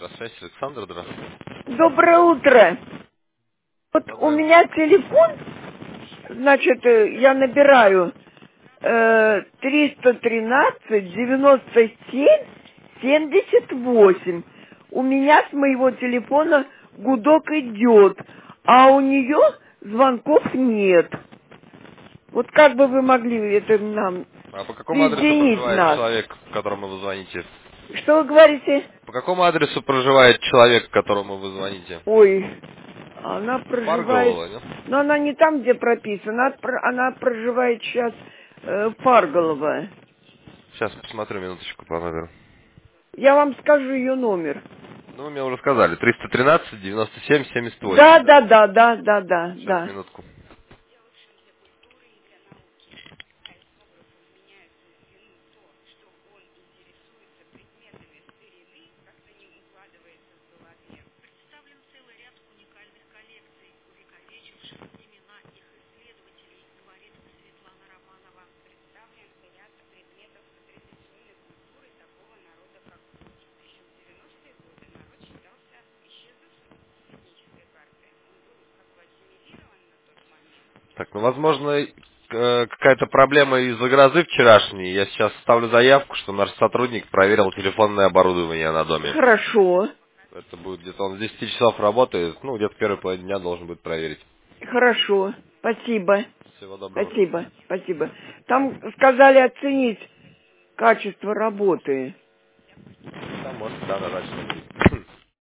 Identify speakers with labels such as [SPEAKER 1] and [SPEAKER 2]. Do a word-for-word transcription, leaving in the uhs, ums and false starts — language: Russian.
[SPEAKER 1] Здравствуйте, Александр, здравствуйте.
[SPEAKER 2] Доброе утро. Вот у
[SPEAKER 1] Доброе утро.
[SPEAKER 2] меня телефон, значит, э, я набираю э, триста тринадцать девяносто семь семьдесят восемь. У меня с моего телефона гудок идет, а у нее звонков нет. Вот как бы вы могли это нам
[SPEAKER 1] А по какому адресу
[SPEAKER 2] соединить
[SPEAKER 1] проживает
[SPEAKER 2] нас?
[SPEAKER 1] человек, которому вы звоните?
[SPEAKER 2] Что вы говорите?
[SPEAKER 1] По какому адресу проживает человек, которому вы звоните?
[SPEAKER 2] Ой, она проживает,
[SPEAKER 1] Фарголова, нет?
[SPEAKER 2] но она не там, где прописана, она, про- она проживает сейчас э, Фарголова.
[SPEAKER 1] Сейчас посмотрю минуточку по номеру.
[SPEAKER 2] Я вам скажу ее номер.
[SPEAKER 1] Ну, вы мне уже сказали. триста тринадцать девяносто семь семьдесят
[SPEAKER 2] Да,
[SPEAKER 1] восемь, да?
[SPEAKER 2] да, да, да, да, да,
[SPEAKER 1] Сейчас,
[SPEAKER 2] да.
[SPEAKER 1] минутку. Так, ну, возможно, э, какая-то проблема из-за грозы вчерашней. Я сейчас ставлю заявку, что наш сотрудник проверил телефонное оборудование на доме.
[SPEAKER 2] Хорошо,
[SPEAKER 1] Это будет где-то он с десяти часов работает, ну, где-то первый половине дня должен будет проверить.
[SPEAKER 2] хорошо. Спасибо,
[SPEAKER 1] Всего доброго.
[SPEAKER 2] спасибо, спасибо. Там сказали оценить качество работы.
[SPEAKER 1] Там может, да, нажать, что